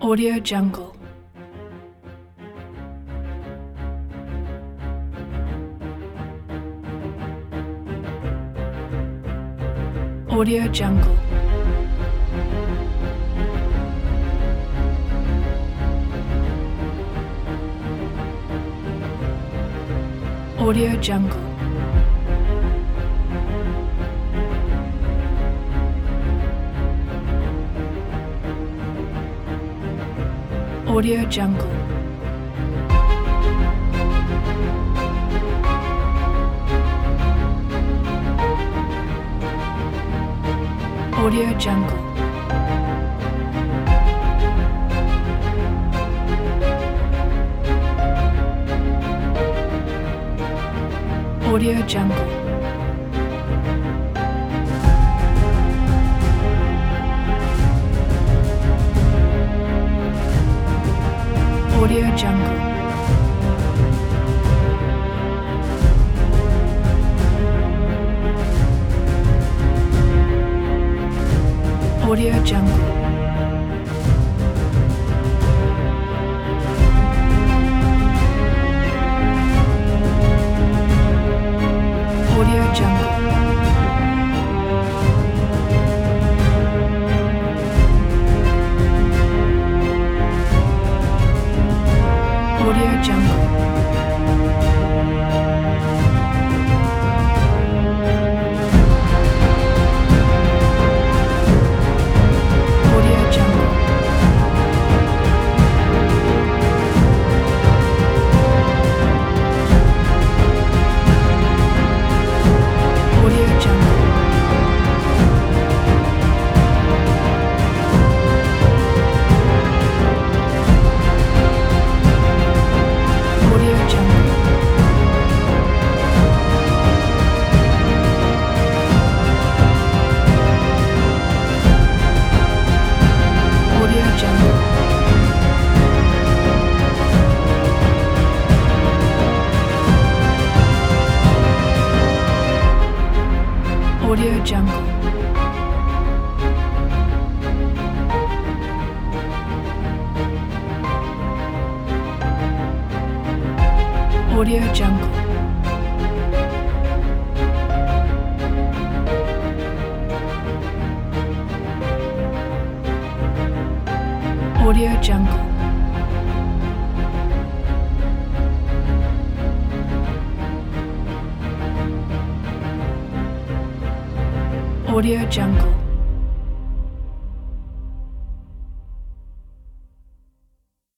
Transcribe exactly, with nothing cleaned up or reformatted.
Audio Jungle. Audio Jungle. Audio Jungle. Audio Jungle. Audio Jungle. Audio Jungle. Audio Jungle. Audio Jungle. Audio Jungle. Audio Jungle. Audio Jungle. Audio Jungle. Audio Jungle. Audio Jungle. Audio Jungle. Audio Jungle. Audio Jungle. Audio Jungle.